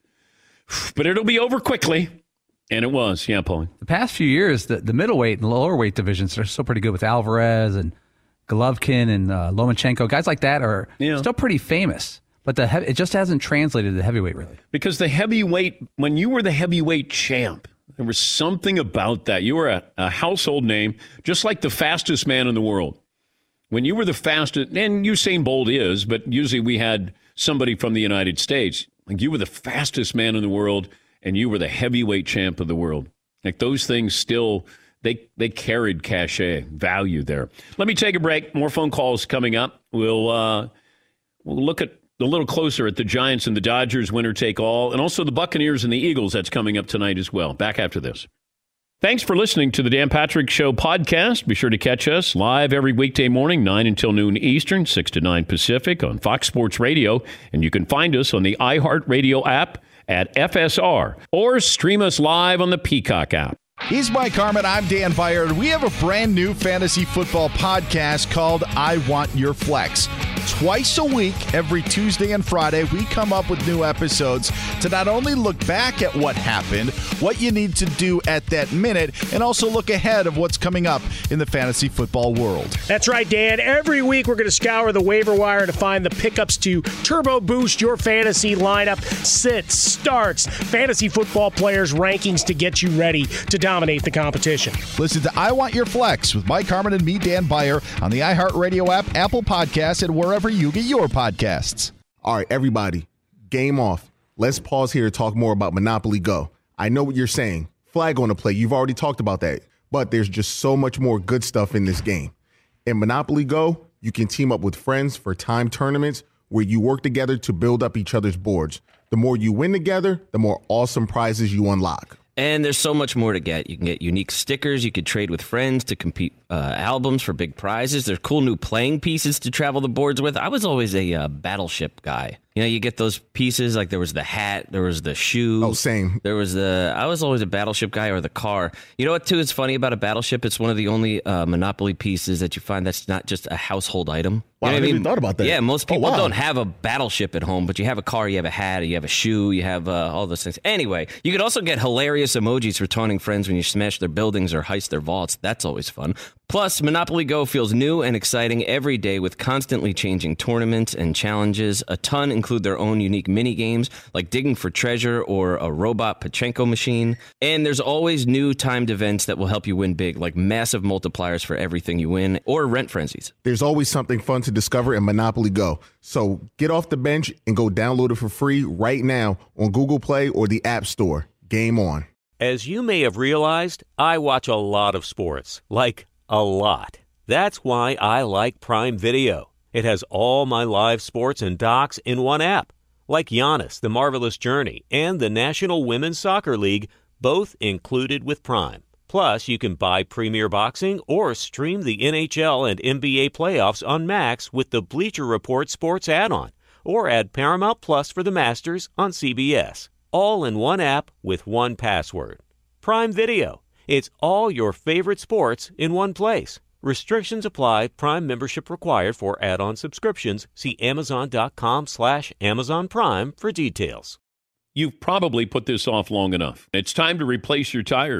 But it'll be over quickly. And it was. Yeah, Paulie. The past few years, the, the middleweight and lower weight divisions are still pretty good with Alvarez and Golovkin and uh, Lomachenko. Guys like that are yeah. still pretty famous. But the he- it just hasn't translated to the heavyweight, really. Because the heavyweight, when you were the heavyweight champ, there was something about that. You were a, a household name, just like the fastest man in the world. When you were the fastest, and Usain Bolt is, but usually we had somebody from the United States. Like you were the fastest man in the world, and you were the heavyweight champ of the world. Like those things still, they they carried cachet, value there. Let me take a break. More phone calls coming up. We'll uh, we'll look at a little closer at the Giants and the Dodgers, winner take all, and also the Buccaneers and the Eagles. That's coming up tonight as well. Back after this. Thanks for listening to the Dan Patrick Show podcast. Be sure to catch us live every weekday morning, nine until noon Eastern, six to nine Pacific on Fox Sports Radio. And you can find us on the iHeartRadio app at F S R or stream us live on the Peacock app. He's Mike Harmon. I'm Dan Byard. We have a brand new fantasy football podcast called I Want Your Flex. Twice a week, every Tuesday and Friday, we come up with new episodes to not only look back at what happened, what you need to do at that minute, and also look ahead of what's coming up in the fantasy football world. That's right, Dan. Every week, we're going to scour the waiver wire to find the pickups to turbo boost your fantasy lineup, sits, starts, fantasy football players' rankings to get you ready to dominate the competition. Listen to I Want Your Flex with Mike Harmon and me, Dan Byer, on the iHeartRadio app, Apple Podcasts, and wherever you get your podcasts. All right, everybody, game off. Let's pause here to talk more about Monopoly Go. I know what you're saying. Flag on the play. You've already talked about that. But there's just so much more good stuff in this game. In Monopoly Go, you can team up with friends for time tournaments where you work together to build up each other's boards. The more you win together, the more awesome prizes you unlock. And there's so much more to get. You can get unique stickers. You could trade with friends to compete uh, albums for big prizes. There's cool new playing pieces to travel the boards with. I was always a uh, Battleship guy. You know, you get those pieces, like there was the hat, there was the shoe. Oh, same. There was the, I was always a Battleship guy, or the car. You know what, too, is funny about a Battleship? It's one of the only uh, Monopoly pieces that you find that's not just a household item. Wow, you know I never even thought about that. Yeah, most people oh, wow. don't have a Battleship at home, but you have a car, you have a hat, you have a shoe, you have uh, all those things. Anyway, you could also get hilarious emojis for taunting friends when you smash their buildings or heist their vaults. That's always fun. Plus, Monopoly Go feels new and exciting every day with constantly changing tournaments and challenges. A ton include their own unique mini games, like digging for treasure or a robot Pachinko machine. And there's always new timed events that will help you win big, like massive multipliers for everything you win, or rent frenzies. There's always something fun to discover in Monopoly Go. So get off the bench and go download it for free right now on Google Play or the App Store. Game on. As you may have realized, I watch a lot of sports, like a lot. That's why I like Prime Video. It has all my live sports and docs in one app, like Giannis, The Marvelous Journey, and the National Women's Soccer League, both included with Prime. Plus, you can buy Premier Boxing or stream the N H L and N B A playoffs on Max with the Bleacher Report Sports add-on, or add Paramount Plus for the Masters on C B S. All in one app with one password. Prime Video. It's all your favorite sports in one place. Restrictions apply. Prime membership required for add-on subscriptions. See Amazon.com slash Amazon Prime for details. You've probably put this off long enough. It's time to replace your tires.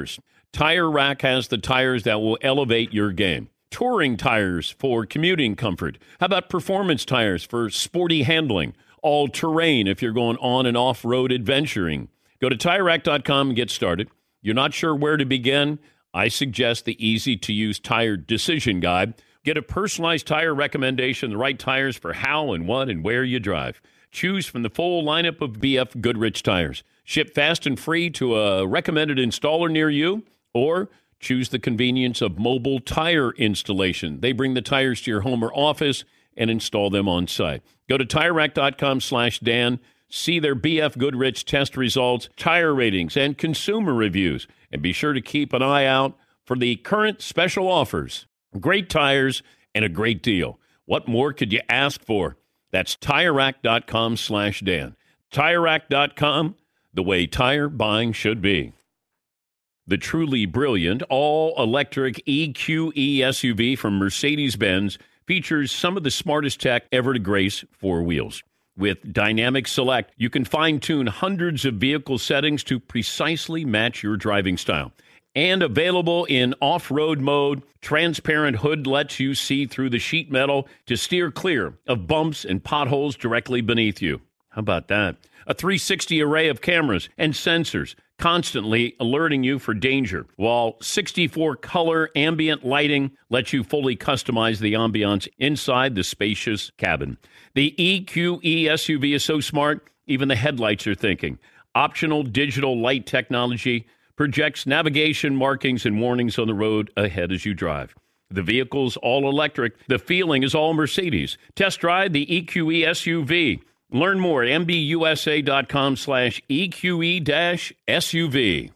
Tire Rack has the tires that will elevate your game. Touring tires for commuting comfort. How about performance tires for sporty handling? All-terrain if you're going on and off-road adventuring. Go to Tire Rack dot com and get started. You're not sure where to begin? I suggest the easy-to-use tire decision guide. Get a personalized tire recommendation, the right tires for how and what and where you drive. Choose from the full lineup of B F Goodrich tires. Ship fast and free to a recommended installer near you, or choose the convenience of mobile tire installation. They bring the tires to your home or office and install them on site. Go to Tire Rack dot com slash Dan. See their B F Goodrich test results, tire ratings, and consumer reviews. And be sure to keep an eye out for the current special offers. Great tires and a great deal. What more could you ask for? That's Tire Rack dot com slash Dan. Tire Rack dot com, the way tire buying should be. The truly brilliant all-electric E Q E S U V from Mercedes-Benz features some of the smartest tech ever to grace four wheels. With Dynamic Select, you can fine-tune hundreds of vehicle settings to precisely match your driving style. And available in off-road mode, transparent hood lets you see through the sheet metal to steer clear of bumps and potholes directly beneath you. How about that? A three sixty array of cameras and sensors constantly alerting you for danger, while sixty-four color ambient lighting lets you fully customize the ambiance inside the spacious cabin. The E Q E S U V is so smart, even the headlights are thinking. Optional digital light technology projects navigation markings and warnings on the road ahead as you drive. The vehicle's all electric. The feeling is all Mercedes. Test drive the E Q E S U V. Learn more at M B U S A dot com slash E Q E S U V.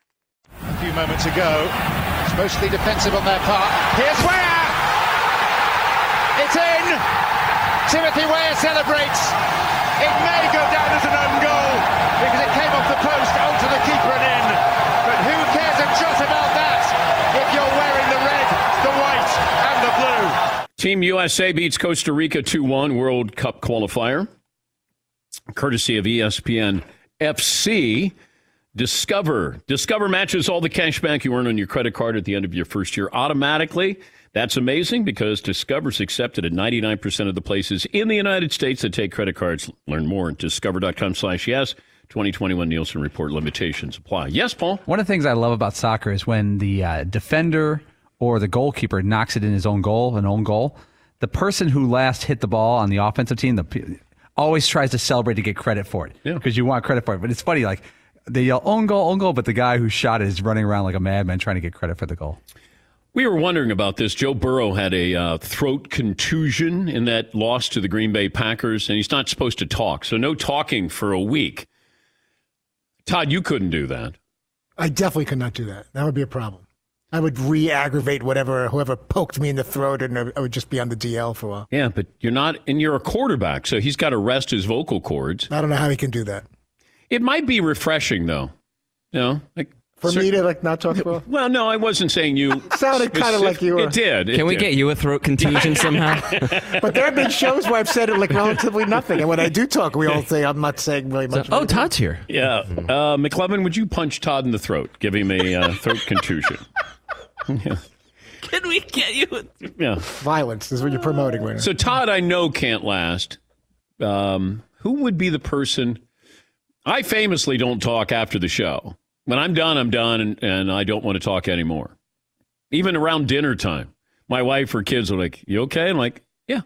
A few moments ago, it's mostly defensive on their part. Here's Weah! It's in! Timothy Weah celebrates. It may go down as an own goal because it came off the post onto the keeper and in. But who cares a jot about that if you're wearing the red, the white, and the blue? Team U S A beats Costa Rica two one World Cup qualifier. Courtesy of E S P N F C. Discover. Discover matches all the cash back you earn on your credit card at the end of your first year automatically. That's amazing because Discover's accepted at ninety-nine percent of the places in the United States that take credit cards. Learn more at discover dot com slash yes. twenty twenty-one Nielsen Report limitations apply. Yes, Paul? One of the things I love about soccer is when the uh, defender or the goalkeeper knocks it in his own goal, an own goal, the person who last hit the ball on the offensive team the, always tries to celebrate to get credit for it because yeah. you want credit for it. But it's funny, like they yell own goal, own goal, but the guy who shot it is running around like a madman trying to get credit for the goal. We were wondering about this. Joe Burrow had a uh, throat contusion in that loss to the Green Bay Packers, and he's not supposed to talk. So no talking for a week. Todd, you couldn't do that. I definitely could not do that. That would be a problem. I would re-aggravate whatever, whoever poked me in the throat, and I would just be on the D L for a while. Yeah, but you're not, and you're a quarterback, so he's got to rest his vocal cords. I don't know how he can do that. It might be refreshing, though. You know, like for me to like not talk for. Well, no, I wasn't saying you. Sounded kind of like you were. It did. It Can we did. get you a throat contusion somehow? But there have been shows where I've said it like relatively nothing, and when I do talk, we all say I'm not saying really much. So, oh, Todd's here. Yeah, uh, McLevin, would you punch Todd in the throat? Give him a uh, throat contusion. Yeah. Can we get you? A... Yeah. Violence is what you're promoting right now. So Todd, I know can't last. Um, who would be the person? I famously don't talk after the show. When I'm done, I'm done, and, and I don't want to talk anymore. Even around dinner time, my wife or kids are like, "You okay?" I'm like, "Yeah,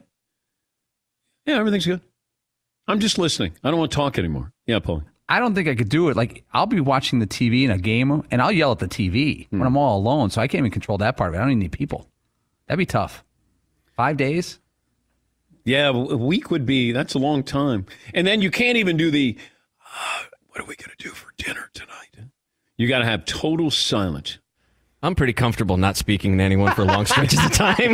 yeah, everything's good. I'm just listening. I don't want to talk anymore." Yeah, Paul. I don't think I could do it. Like, I'll be watching the T V in a game, and I'll yell at the T V hmm. when I'm all alone, so I can't even control that part of it. I don't even need people. That'd be tough. Five days? Yeah, a week would be, that's a long time. And then you can't even do the, uh, what are we going to do for dinner tonight? You got to have total silence. I'm pretty comfortable not speaking to anyone for long stretches of time.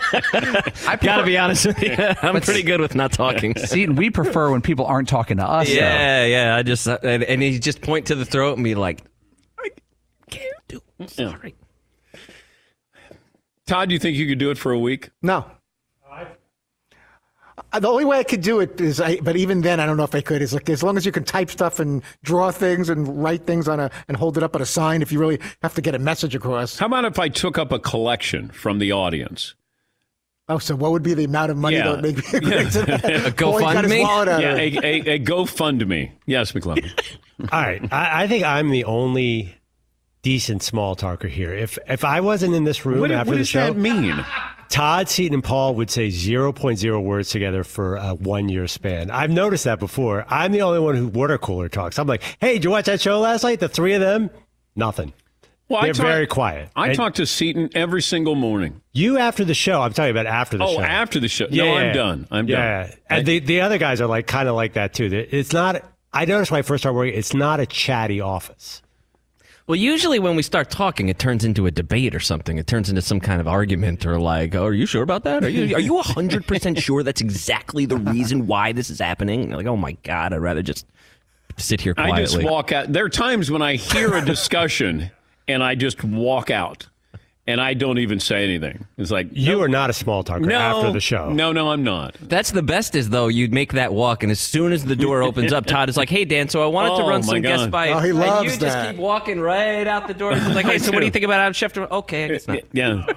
I got to be honest with you. I'm pretty good with not talking. See, we prefer when people aren't talking to us. Yeah, though. yeah. I just uh, and, and he just point to the throat and be like, I can't do it. Sorry. Todd, do you think you could do it for a week? No. The only way I could do it is, I, but even then, I don't know if I could. Is like as long as you can type stuff and draw things and write things on a and hold it up on a sign. If you really have to get a message across. How about if I took up a collection from the audience? Oh, so what would be the amount of money Yeah. that would make me agree to that? A Boy, got his GoFundMe? wallet out Yeah, of a, it. a, a GoFundMe. Yes, McLovin. All right. I, I think I'm the only decent small talker here. If if I wasn't in this room What, after what the does show, that mean? Todd, Seton, and Paul would say zero point zero words together for a one-year span. I've noticed that before. I'm the only one who water cooler talks. I'm like, hey, did you watch that show last night? The three of them? Nothing. Well, They're I talk, very quiet. I And talk to Seton every single morning. You after the show. I'm talking about after the Oh, show. after the show. Yeah, no, yeah, I'm yeah. done. I'm yeah. done. And the, the other guys are like kind of like that too. It's not, I noticed when I first started working, it's not a chatty office. Well, usually when we start talking, it turns into a debate or something. It turns into some kind of argument or like, oh, are you sure about that? Are you are you one hundred percent sure that's exactly the reason why this is happening? And you're like, oh, my God, I'd rather just sit here quietly. I just walk out. There are times when I hear a discussion and I just walk out and I don't even say anything. It's like, You are not a small talker no, after the show. No, no, I'm not. That's the best is, though, you'd make that walk, and as soon as the door opens up, Todd is like, hey, Dan, so I wanted Oh, to run my some guest God. by. Oh, he and loves you that. just keep walking right out the door. He's like, hey, so what do you think about Adam Schefter? Okay, I guess not. Yeah.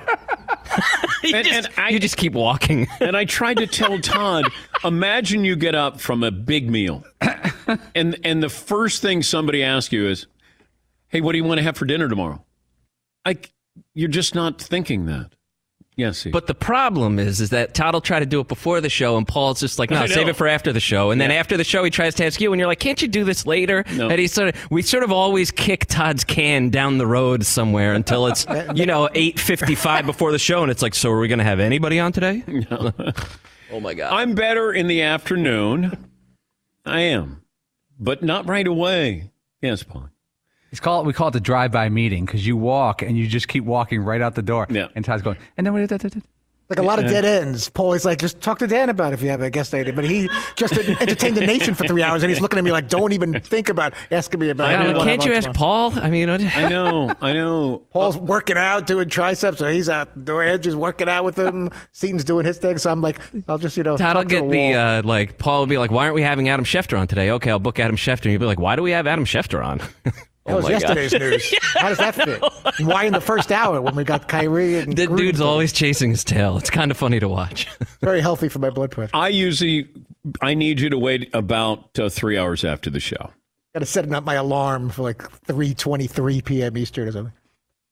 you, And- just, and I- you just keep walking. And I tried to tell Todd, imagine you get up from a big meal, and and the first thing somebody asks you is, hey, what do you want to have for dinner tomorrow? Like, you're just not thinking that. Yes, But the problem is, is that Todd will try to do it before the show, and Paul's just like, no, I save know. it for after the show. And then Yeah. after the show, he tries to ask you, and you're like, can't you do this later? No. And he sort of, we sort of always kick Todd's can down the road somewhere until it's, you know, eight fifty-five before the show, and it's like, so are we going to have anybody on today? No. Oh my God. I'm better in the afternoon. I am, but not right away. Yes, Paul. It's called, we call it the drive-by meeting because you walk and you just keep walking right out the door. Yeah. And Todd's going, and then what? Like a lot of dead ends. Paul is like, just talk to Dan about it if you have a guest idea. But he just entertained the nation for three hours, and he's looking at me like, don't even think about asking me about I it. know, can't you ask Paul? I mean, what- I know, I know. Paul's working out, doing triceps, so he's out the edge is working out with him. Seton's doing his thing, so I'm like, I'll just, you know, Todd will talk to get a the, wall. uh, like, Paul will be like, why aren't we having Adam Schefter on today? Okay, I'll book Adam Schefter. And you'll be like, why do we have Adam Schefter on? That was my God. yesterday's news. How does that fit? And why in the first hour when we got Kyrie and The Gruden? dude's always chasing his tail. It's kind of funny to watch. Very healthy for my blood pressure. I usually, I need you to wait about uh, three hours after the show. Got to set up my alarm for like three twenty-three p.m. Eastern or something.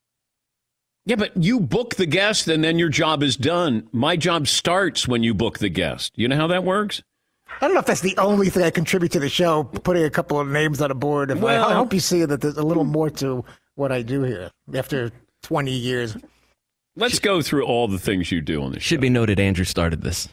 Yeah, but you book the guest and then your job is done. My job starts when you book the guest. You know how that works? I don't know if that's the only thing I contribute to the show, putting a couple of names on a board. If Well- I, I hope you see that there's a little more to what I do here after twenty years. Let's go through all the things you do on the show. Should be noted, Andrew started this.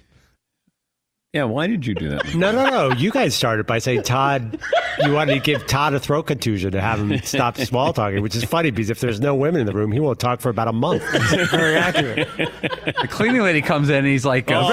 Yeah, why did you do that? No, no, no. You guys started by saying Todd, you wanted to give Todd a throat contusion to have him stop small talking, which is funny because if there's no women in the room, he won't talk for about a month. Very accurate. The cleaning lady comes in and he's like, uh,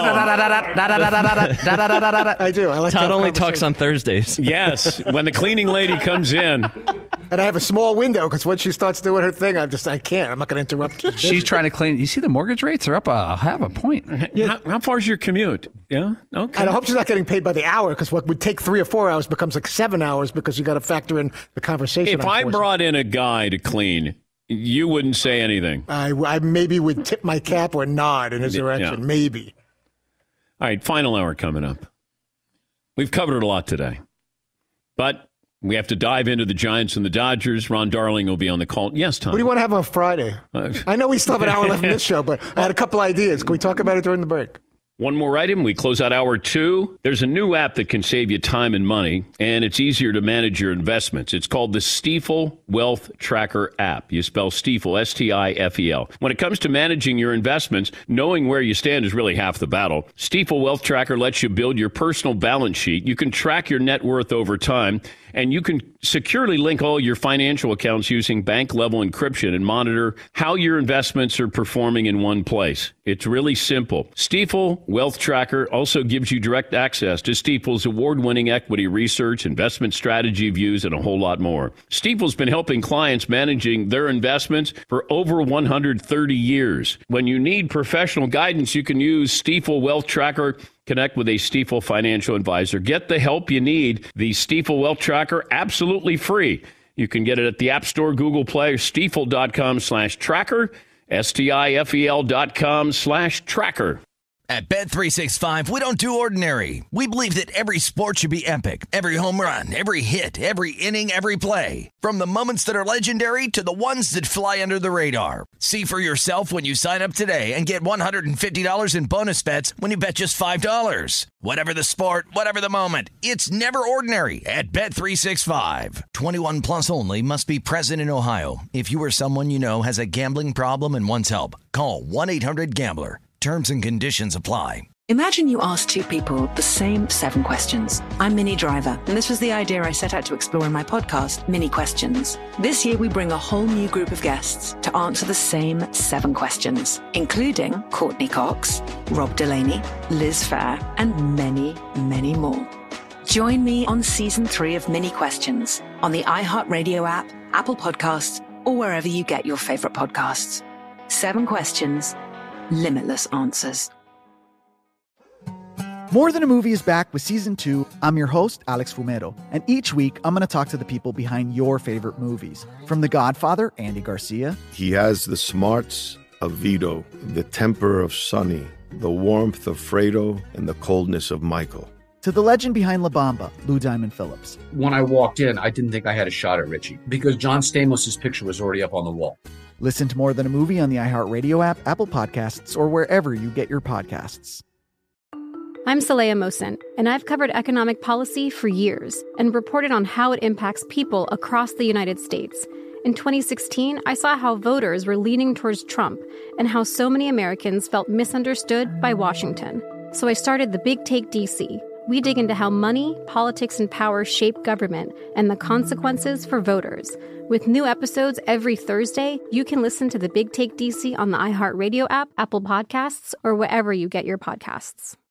I do. I like to Todd have only talks conversation. on Thursdays. Yes, when the cleaning lady comes in. And I have a small window because when she starts doing her thing, I'm just, I can't. I'm not going to interrupt. she's trying to clean. You see the mortgage rates are up a half a point. How, how far is your commute? Yeah? Okay. And I hope she's not getting paid by the hour because what would take three or four hours becomes like seven hours because you got to factor in the conversation. If I unfortunately. brought in a guy to clean, you wouldn't say anything. I, I maybe would tip my cap or nod in his Yeah. direction. Maybe. All right, final hour coming up. We've covered a lot today, but we have to dive into the Giants and the Dodgers. Ron Darling will be on the call. Yes, Tom. What do you want to have on Friday? Uh, I know we still have an hour left in this show, but I had a couple ideas. Can we talk about it during the break? One more item. We close out hour two. There's a new app that can save you time and money, and it's easier to manage your investments. It's called the Stifel Wealth Tracker app. You spell Stifel, S T I F E L. When it comes to managing your investments, knowing where you stand is really half the battle. Stifel Wealth Tracker lets you build your personal balance sheet. You can track your net worth over time, and you can securely link all your financial accounts using bank-level encryption and monitor how your investments are performing in one place. It's really simple. Stifel Wealth Tracker also gives you direct access to Stifel's award-winning equity research, investment strategy views, and a whole lot more. Stifel's been helping clients managing their investments for over one hundred thirty years. When you need professional guidance, you can use Stifel Wealth Tracker Connect with a Stifel financial advisor. Get the help you need. The Stifel Wealth Tracker, absolutely free. You can get it at the App Store, Google Play, or stifel.com slash tracker, S-T-I-F-E-L dot com slash tracker. At Bet three sixty-five, we don't do ordinary. We believe that every sport should be epic. Every home run, every hit, every inning, every play. From the moments that are legendary to the ones that fly under the radar. See for yourself when you sign up today and get one hundred fifty dollars in bonus bets when you bet just five dollars. Whatever the sport, whatever the moment, it's never ordinary at Bet three sixty-five. twenty-one plus only. Must be present in Ohio. If you or someone you know has a gambling problem and wants help, call one eight hundred gambler. Terms and conditions apply. Imagine you ask two people the same seven questions. I'm Minnie Driver, and this was the idea I set out to explore in my podcast, Mini Questions. This year, we bring a whole new group of guests to answer the same seven questions, including Courtney Cox, Rob Delaney, Liz Fair, and many, many more. Join me on season three of Mini Questions on the iHeartRadio app, Apple Podcasts, or wherever you get your favorite podcasts. Seven questions, limitless answers. More Than a Movie is back with season two. I'm your host, Alex Fumero, and each week I'm going to talk to the people behind your favorite movies. From The Godfather, Andy Garcia. He has the smarts of Vito, the temper of Sonny, the warmth of Fredo, and the coldness of Michael. To the legend behind La Bamba, Lou Diamond Phillips. When I walked in, I didn't think I had a shot at Richie because John Stamos' picture was already up on the wall. Listen to More Than a Movie on the iHeartRadio app, Apple Podcasts, or wherever you get your podcasts. I'm Saleha Mohsen, and I've covered economic policy for years and reported on how it impacts people across the United States. In twenty sixteen, I saw how voters were leaning towards Trump and how so many Americans felt misunderstood by Washington. So I started The Big Take D C. We dig into how money, politics, and power shape government and the consequences for voters. With new episodes every Thursday, you can listen to The Big Take D C on the iHeartRadio app, Apple Podcasts, or wherever you get your podcasts.